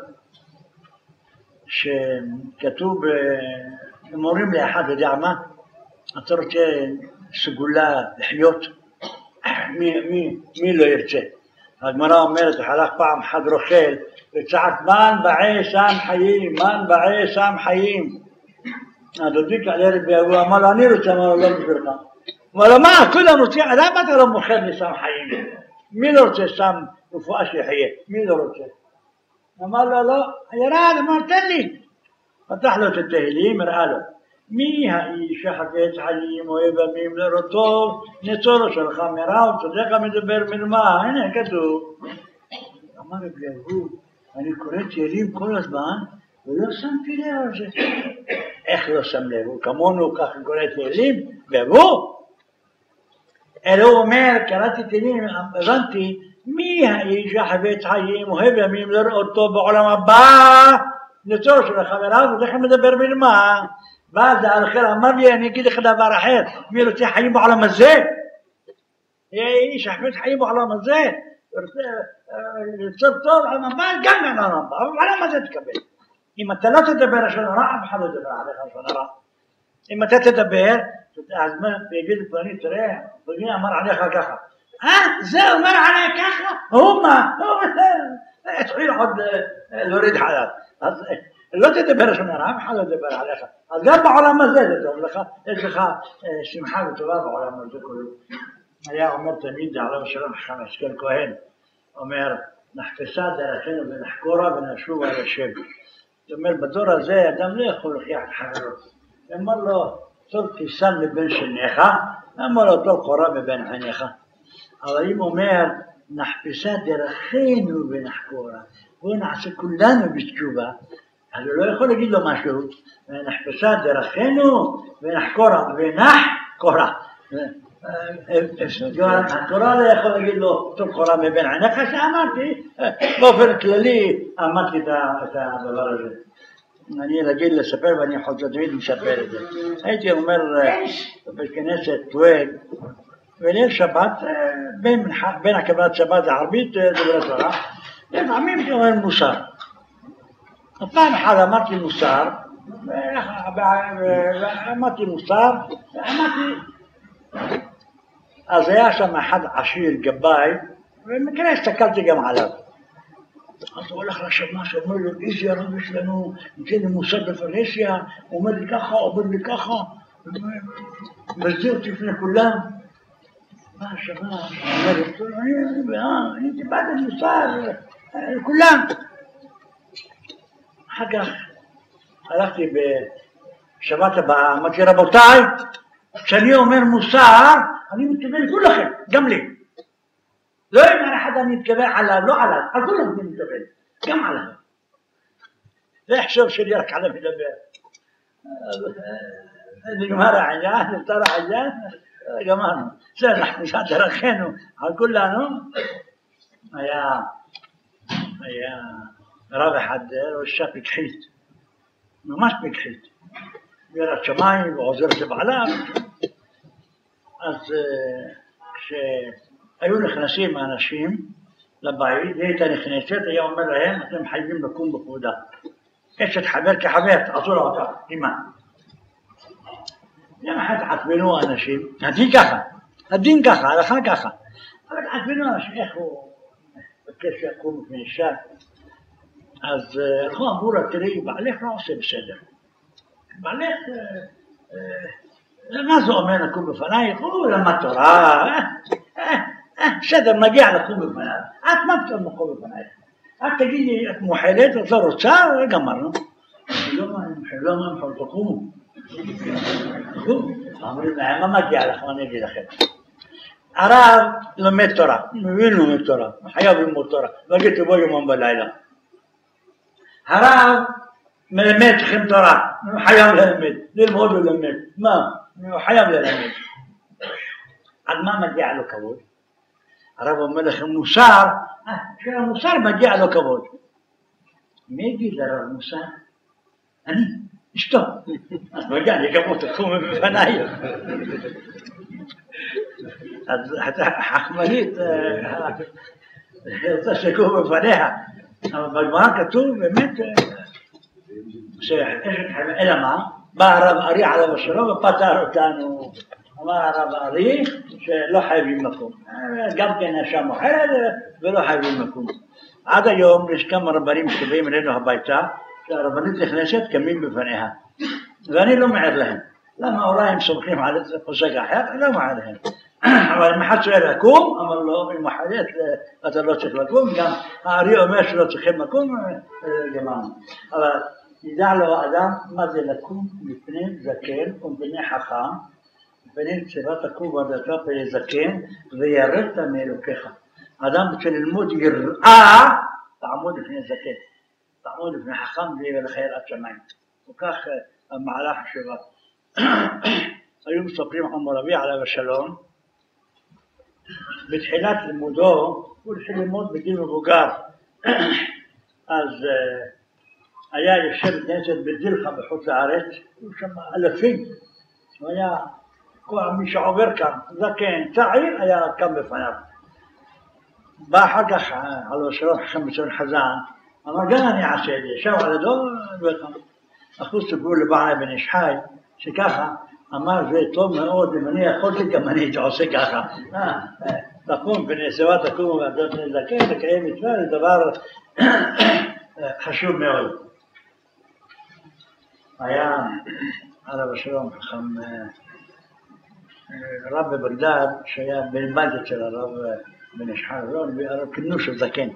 שכתוב, הם אומרים לאחד, יודע מה? אתה רוצה סגולה לחיות? מי לא ירצה? הגמרא אומרת, הלך פעם אחד רוכל, וצעק, מן בעי שם חיים, מן בעי שם חיים. הדודיק על ערב והוא אמר לו, אני רוצה, אמר לו, לא בשבילך. אמר לו, מה, כולם רוצים, למה אתה לא מוכר לי שם חיים? מי לא רוצה שם רפואה שיחיה? מי לא רוצה? אמר לו, לא, ירד, אמר, תן לי. פתח לו את התהילים, הראה לו. מי האיש החפץ חיים אוהב עמים לראותו, נצורו שלך מרע וצודק מדבר מרמה. הנה כתוב. אמר רבי, אני קורא תהילים כל הזמן ולא שמתי לב על זה. איך לא שם לב? הוא כמונו ככה קורא תהילים והוא אלא הוא אומר, קראתי תהילים, הבנתי מי האיש החפץ חיים אוהב עמים לראותו בעולם הבא, נצורו שלך מרע וצודק מדבר מרמה. ואז האחר אמר לי, אני אגיד לך דבר אחר, מי רוצה חיים בעולם הזה? איש החפץ חיים בעולם הזה, רוצה טוב, גם בעולם הבא, אבל בעולם הזה תקבל. אם אתה לא תדבר לשון הרע, אף אחד לא תדבר עליך לשון הרע. אם אתה תדבר, אז מה, ויגיד לפני, תראה, פלוני אמר עליך ככה. זה אומר עליך ככה? הוא מה? התחיל עוד להוריד חלב. אז לא תדבר שום דבר, אף אחד לא ידבר עליך. אז גם בעולם הזה זה טוב לך, יש לך שמחה וטובה בעולם הזה כולו. היה אומר תמיד, עליו השלום חכם השכל כהן, אומר, נחפשה דרכנו ונחקורה ונשוב על השם. זאת אומרת, בדור הזה אדם לא יכול להוכיח את חברו. אמר לו, טול קיסם מבין שניך, אמר לו, טול קורה מבין עיניך. אבל אם אומר, נחפשה דרכנו ונחקורה, בואו נעשה כולנו בתשובה, אז הוא לא יכול להגיד לו משהו, נחפשה דרכנו ונחקורה, ונחקורה. הקורא לא יכול להגיד לו, טוב קורא מבין עיניך, שאמרתי, באופן כללי אמרתי את הדבר הזה. אני רגיל לספר ואני חוזר תמיד מספר את זה. הייתי אומר בכנסת טוויג, וליל שבת, בין הקבלת שבת לערבית דברי תורה, לפעמים זה אומר מוסר. פעם אחת אמרתי מוסר, אז היה שם אחד עשיר גבאי, ובמקרה הסתכלתי גם עליו. אז הוא הולך לשמה שאומר לו, איזה הרב יש לנו, נתן לי מוסר בפרהסיה, הוא אומר לי ככה, אומר לי ככה, מסדיר אותי לפני כולם. מה השמה? אני דיברתי מוסר לכולם. אחר כך הלכתי בשבת הבאה, אמרתי רבותיי, כשאני אומר מוסר, אני מתכוון לכולכם, גם לי. לא אם אחד אני מתכוון עליו, לא עליו, על כולם אני מתכוון, גם עליו. זה החשוב שלי רק עליו לדבר. נגמר העניין, נפתר העניין, גמרנו. זה נחפשה דרכנו על כולנו. היה רב אחד, ראשה פיקחית, ממש פיקחית. בירת שמיים ועוזרת לבעליו. אז כשהיו נכנסים האנשים לבית, היא הייתה נכנסת, היה אומר להם, אתם חייבים לקום בכבודה. אשת חבר כחבר, תעשו לה אותה, אימא. יום אחד עטבנו האנשים, הדין ככה, הלכה ככה. אבל עטבנו האנשים, איך הוא בקש שיקום לפני אישה. אז הלכו אמרו לה, תראי, בעלך לא עושה בסדר. בעלך, מה זה אומר לקום בפנייך? הוא למד תורה, בסדר, מגיע לקום בפנייך. את מה פתאום לקום בפנייך? את תגידי, את מוחלת, את לא רוצה, גמרנו. לא מה תקומו. אמרים להם, מה מגיע לך? אני אגיד לכם. הרב לומד תורה, מבין לומד תורה, חייב ללמוד תורה, להגיד תבוא יומם בלילה. הרב מלמד לכם תורה, חייב ללמוד וללמד. מה? חייב ללמד. עד מה מגיע לו כבוד? הרב אומר לכם מוסר, שהמוסר מגיע לו כבוד. מי יגיד לרב מוסר? אני, אשתו. אז מגיע לי כבוד, תקום בפניי. אז החכמנית רוצה שקום בפניה. אבל בגמרא כתוב באמת אלא מה? בא הרב ארי עליו השלום ופטר אותנו. אמר הרב ארי שלא חייבים מקום. גם כן האשה מוחלת ולא חייבים מקום. עד היום יש כמה רבנים שבאים אלינו הביתה, שהרבנית נכנסת קמים בפניה. ואני לא מער להם. למה אולי הם סומכים על זה פוסק אחר? לא מער להם. אבל אם אחד שואל לקום, אמר לו, אם מחלט, אתה לא צריך לקום, גם הארי אומר שלא צריכים לקום, גמרנו. אבל ידע לו אדם מה זה לקום מפני זקן ומפני חכם, מפני צירת תקום ועדתך פני זקן, ויראת מאלוקיך. אדם רוצה ללמוד יראה, תעמוד לפני זקן, תעמוד לפני חכם ויהיה לך יראת שמיים. וכך המעלה חשובה. היו מספרים המורבי עליו השלום, בתחילת לימודו, הוא התחיל ללמוד בגיל מבוגר, אז היה יושב כנסת בדילחה בחוץ לארץ, הוא שם אלפים, הוא היה, כל מי שעובר כאן, זקן, צעיר, היה קם בפניו. בא אחר כך על השלום חכם בצון חזן, אמר גם אני אעשה את זה, שב על ידו וקם. אחוז סיפור לבעלה בן איש חי, שככה, אמר זה טוב מאוד, אם אני יכולתי גם אני הייתי עושה ככה. לקום בנסיבה תקום ועדת נזקן, לקיים מצווה, זה דבר חשוב מאוד. היה עליו השלום חכם רב בבגדד, שהיה בן בית אצל הרב בן איש חי, הרב כנוש הזקן,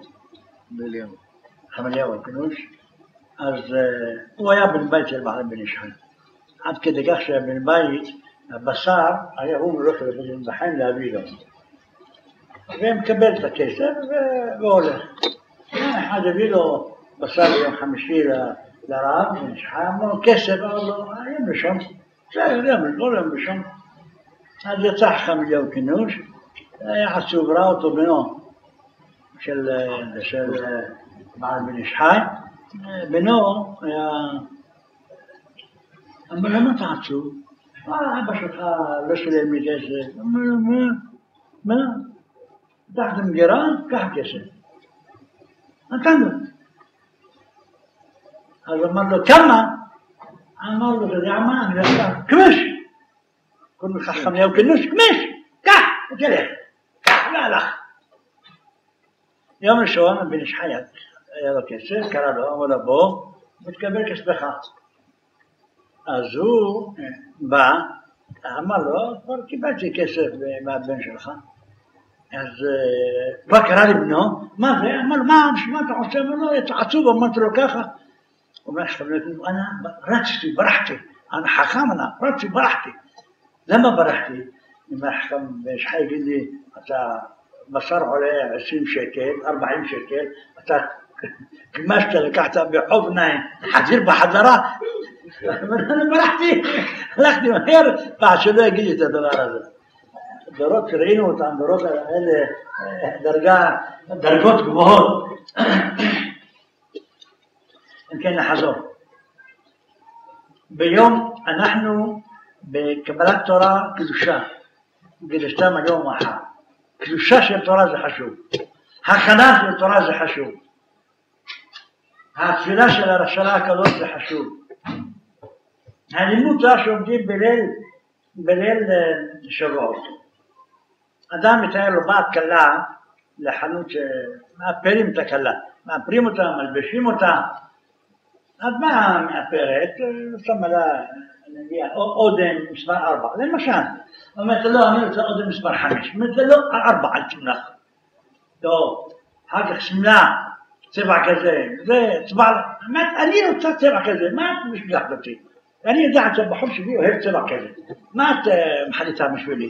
חמליהו כנוש, אז הוא היה בן בית של בעל בן איש חי. עד כדי כך שהיה בן בית, הבשר היה הוא מלוך לבן בחיים להביא לו. ומקבל את הכסף והולך. אחד הביא לו בשר ביום חמישי לרב, בן איש חי, אמרו לו כסף, אמרו לו, היום ראשון, בסדר, יום ראשון. אז יצא חמליהו כנוש, היה עצוב, ראה אותו בנו של בעל בן איש חי, בנו היה, אמר לו, למה אתה עצוב? אבא שלך לא שילם לי כסף. אמר לו, מה? פתחת מגירה? קח כסף. נתן לו. אז אמר לו, כמה? אמר לו, אתה יודע מה? אני לא יודע, כמש! קוראים לך חמליהו כנוש, כמש! קח! תלך! קח! והלך. יום ראשון, בן איש חי היה לו כסף, קרא לו, אמר לו, בוא, ותקבל כספך. אז הוא בא, אמר לו, כבר קיבלתי כסף מהבן שלך. אז כבר קרא לבנו, מה זה? אמר לו, מה אתה עושה? אמר לו, יצא עצוב, אמרתי לו ככה. הוא אומר, אני רצתי, ברחתי, אני חכם, רצתי, ברחתי. למה ברחתי? אם החכם שחי יגיד לי, אתה בשר עולה 20 שקל, 40 שקל, אתה כמשת, לקחת בחוב נעים, חזיר בחזרה, אני ברחתי, הלכתי מהר, פעם שלא יגיד לי את הדבר הזה. דורות שראינו אותם, דורות האלה, דרגות גבוהות. אם כן נחזור. ביום אנחנו בקבלת תורה קדושה, וקדשתם היום ומחר. קדושה של תורה זה חשוב. הכנה של תורה זה חשוב. התפילה של הרשלה הקדוש זה חשוב. הלימוד תורה שעומדים בליל שבועות. אדם מתאר לו באת קלה לחנות שמאפרים את הקלה. מאפרים אותה, מלבשים אותה. אז מה מאפרת? שמה לה אודם מספר 4. למשל. אומרת לו, אני רוצה אודם מספר 5. אומרת לו, 4 על תמנח. טוב, אחר כך שמלה, צבע כזה. זה צבע, אמרת, אני רוצה צבע כזה. מה את משגחת אותי? אני יודעת שהבחור שלי אוהב צבע כזה. מה את מחליטה בשבילי?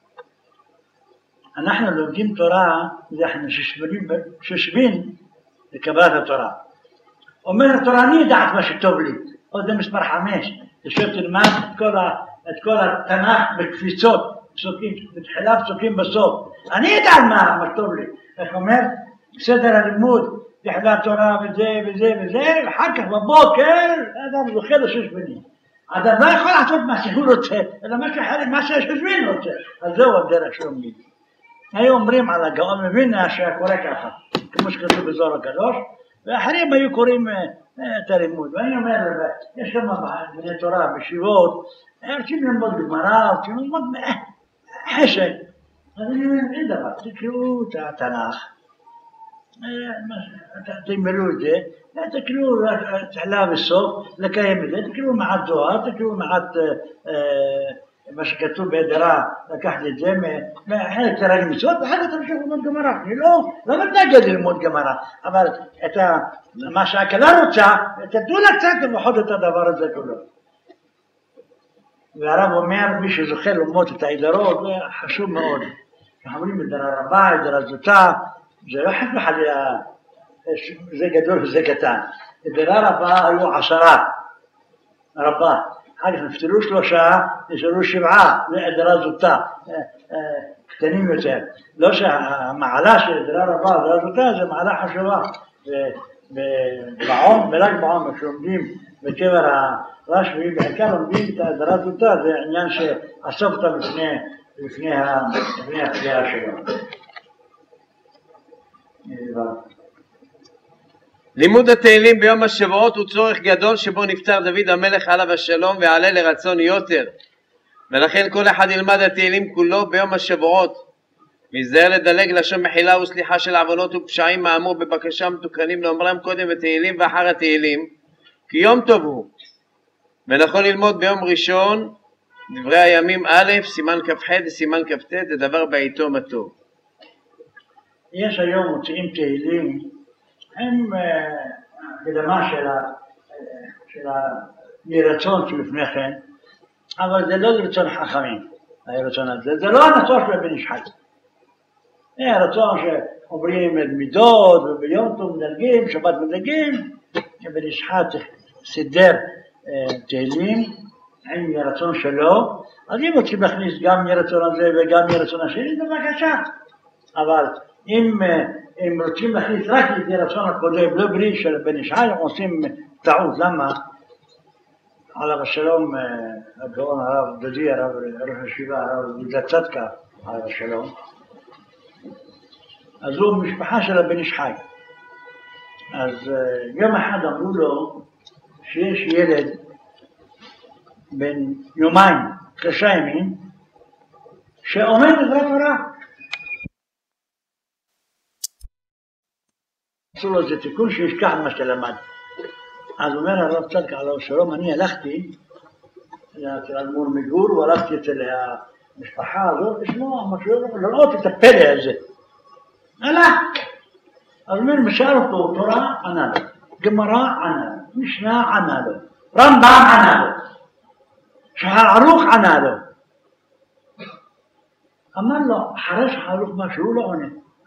אנחנו לומדים תורה, אנחנו ששבים לקבלת התורה. אומר התורה, אני יודעת מה שטוב לי. עוד מספר 5, תשב תלמד את כל התנ"ך בקפיצות, פסוקים, בתחילה פסוקים בסוף. אני יודע מה טוב לי. איך אומר? בסדר הלימוד, תחילת תורה וזה וזה וזה, ואחר כך בבוקר, אדם זוכה לששבנים. אדם לא יכול לעשות מה שהוא רוצה, אלא מה שהששבין רוצה. אז זהו הדרך שלומדים. היו אומרים על הגאון מווילנה שהיה קורא ככה, כמו שכתוב בזוהר הקדוש, ואחרים היו קוראים את הלימוד. ואני אומר, יש שם בני תורה, בישיבות, רוצים ללמוד גמרא, רוצים ללמוד חשק. אז אני אומר, אין דבר, תקראו את התנ"ך, תגמלו את זה, תקראו תחילה וסוף, לקיים את זה, תקראו מעט זוהר, תקראו מעט מה שכתוב בהדרה, לקחת את זה מחלק תראה מצוות, ואחר כך תמשיך ללמוד גמרא. אני לא מתנגד ללמוד גמרא, אבל מה שהקלה רוצה, תתנו לה קצת לפחות את הדבר הזה כולו. והרב אומר, מי שזוכה ללמוד את ההדרות, זה חשוב מאוד. אנחנו אומרים הדרה רבה, הדרה זוטה, זה לא חד וחלילה, זה גדול וזה קטן. הדרה רבה היו 10 רבה. אחר כך נפטרו 3, נשארו 7, זה הדרה זוטה, קטנים יותר. לא שהמעלה של הדרה רבה, הדרה זוטה, זה מעלה חשובה. בל"ג בעומר, כשלומדים בקבר הרשב"י, בעיקר לומדים את ההדרה זוטה, זה עניין שאסוף אותם לפני הקריאה שלו.
לימוד התהילים ביום השבועות הוא צורך גדול שבו נפטר דוד המלך עליו השלום ועלה לרצון יותר, ולכן כל אחד ילמד התהילים כולו ביום השבועות, להיזהר לדלג לשון מחילה וסליחה של עוונות ופשעים האמור בבקשה מתוקנים לאומרם קודם בתהילים ואחר התהילים, כי יום טוב הוא. ונכון ללמוד ביום ראשון דברי הימים א', סימן כ"ח וסימן כ"ט, זה דבר בעיתו מה טוב.
יש היום מוציאים תהילים, הם הקדמה של הרצון שלפני כן, אבל זה לא רצון חכמים, הרצון הזה, זה לא הרצון של בן איש חי. זה הרצון שאומרים מידות וביום טוב מדלגים, שבת מדלגים, בן איש חי סידר תהילים עם הרצון שלו, אז אם רוצים להכניס גם הרצון הזה וגם הרצון השני, זה בבקשה. אבל אם רוצים להכניס רק את הרצון הקודם, לא בלי של בן איש חי, עושים טעות. למה? עליו השלום, הגאון הרב דודי, הרב ראש הישיבה, הרב יהודה צדקה, עליו השלום. אז הוא משפחה של הבן איש חי. אז יום אחד אמרו לו שיש ילד בן יומיים, 3 ימים, שעומד בדברי תורה. עשו לו איזה תיקון שישכח מה שלמד. אז אומר הרב צדקה עליו השלום, אני הלכתי אצל אדמו"ר מגור, והלכתי אצל המשפחה הזאת, לשמוע משהו, לראות את הפלא הזה. הלך. אז אומר, משאל אותו, תורה ענה לו, גמרא ענה לו, משנה ענה לו, רמב"ם ענה לו, שולחן ערוך ענה לו. אמר לו, אחרי שולחן ערוך משהו, הוא לא עונה.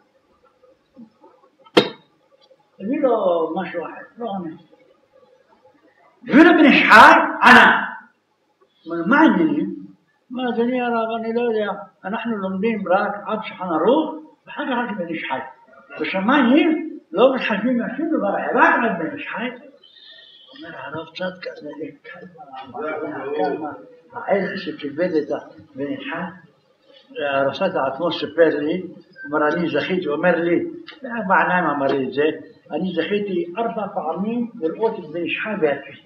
הביא לו משהו אחר, לא עונה. הביא לו בן איש חי, ענה. אמר, מה העניינים? אמר, אדוני הרב, אני לא יודע, אנחנו לומדים רק עד שולחן ערוך, ואחר כך רק בן איש חי. בשמיים לא מתחשבים משום דבר, רק עד בן איש חי. אומר הרב צדקה, זה כמה הערך שקיבל את בן איש חי. הרס"ד עצמו סיפר לי, אומר אני זכיתי, הוא אומר לי, בעיניים אמר לי את זה, אני זכיתי 4 פעמים לראות את בן איש חי בעצמית.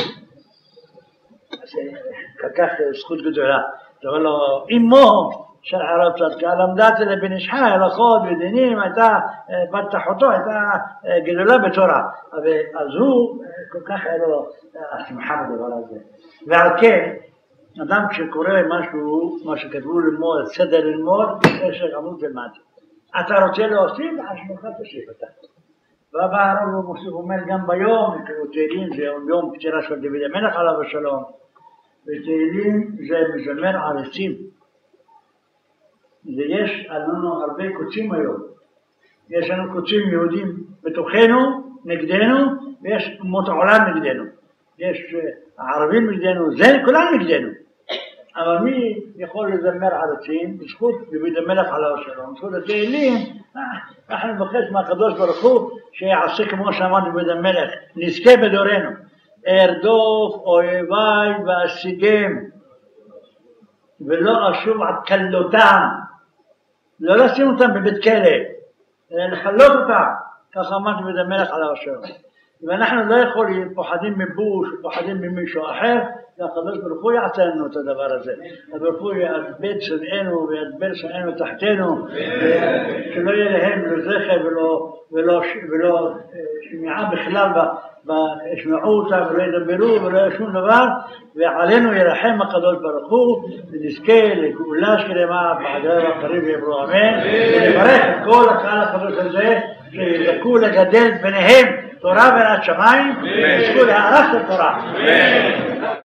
כך זכות גדולה. הוא אומר לו, אמו של הרב צדקה למדה אצל בן איש חי הלכות ודינים, הייתה בת אחותו, הייתה גדולה בתורה. אז הוא כל כך היה לו שמחה בדבר הזה. ועל כן, אדם כשקורא משהו, מה שכתבו ללמוד, סדר ללמוד, 10 עמוד למד. אתה רוצה להוסיף, חשבך תוסיף אותה. והבא הרב הוא מוסיף, אומר גם ביום, תהילים זה יום פטירה של דוד המלך עליו השלום, ותהילים זה מזמר עריצים. ויש לנו הרבה קוצים היום. יש לנו קוצים יהודים בתוכנו, נגדנו, ויש אומות העולם נגדנו. יש הערבים נגדנו, זה כולם נגדנו. אבל מי יכול לזמר עריצים? בזכות דוד המלך עליו השלום, בזכות התהילים, אנחנו נבקש מהקדוש ברוך הוא שיעשה כמו שאמר דוד המלך, נזכה בדורנו. ארדוף אויביי ואשיגם, ולא אשוב עד כלותם, לא לשים אותם בבית כלא, אלא לחלות אותם, ככה אמר דוד המלך עליו השלום. ואנחנו לא יכולים, פוחדים מבוש, פוחדים ממישהו אחר, והקדוש ברוך הוא יעשה לנו את הדבר הזה. ברוך הוא יאבד שנאנו וידבר שנאנו תחתנו, שלא יהיה להם לא זכר ולא שמיעה בכלל, וישמעו אותה ולא ידברו ולא יהיה שום דבר, ועלינו ירחם הקדוש ברוך הוא, ונזכה לגאולה שלמה בעדי הקריב ויאמרו אמן, ונברך את כל הקהל הקדוש הזה, שיזכו לגדל ביניהם תורה ויראת שמיים, ויזכו להערת התורה.